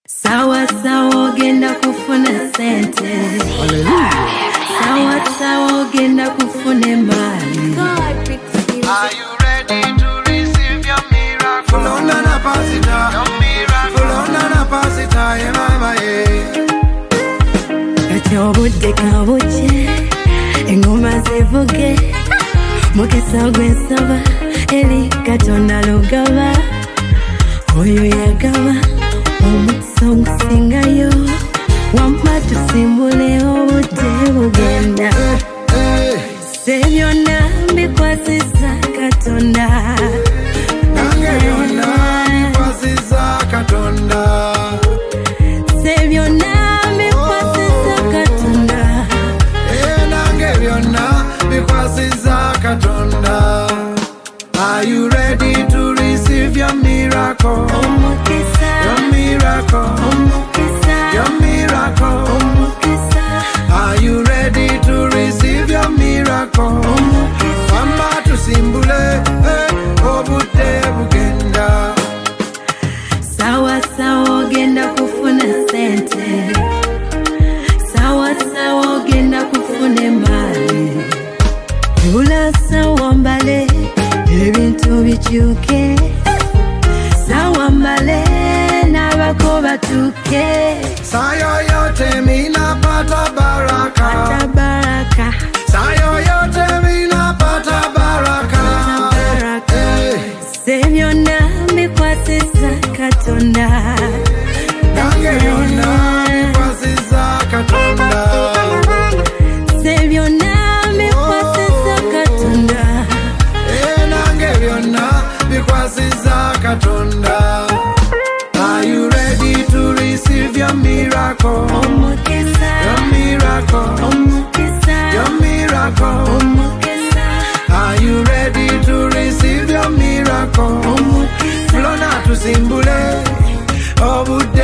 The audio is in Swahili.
Sawa sawa ogenda kufuna sente. Sawa sawa ogenda kufuna mali. Are you ready to receive your miracle? Fulona na pasita, your miracle. Fulona na pasita, mama Kati obudde kabuche, engoma zivuge, mukisa gwensaba, eri Katonda lugaba, oyo yagaba, omukisa ogusingayo, wamma tusimbule obudde bugenda. Se byonna mbikwasiza Katonda, nange byonna mbikwasiza Katonda. Se byonna mbikwasiza Katonda, nange byonna mbikwasiza Katonda. Are you ready to receive your miracle? omukisa, Your miracle, omukisa, your miracle. omukisa, Are you ready to receive your miracle? omukisa. Mama tusimbule, obudde bugenda. Sawa sawa ogenda kufuna sente. Sawa sawa ogenda kufuna mali. Ebula sawa mbale, ebintu bikyuke. Sawa mbale, n'abako batuke. Saa yoyote minapata baraka. Pata baraka, Saa yoyote minapata baraka. baraka. Se byonna mbikwasiza Katonda, Nange byonna mbikwasiza Katonda. se byonna mbikwasiza Katonda. Nange byonna mbikwasiza Katonda. Are you ready to receive your miracle? Omukisa, Your miracle, omukisa, your miracle. omukisa, Are you ready to receive your miracle? omukisa. Fulona tusimbule, obudde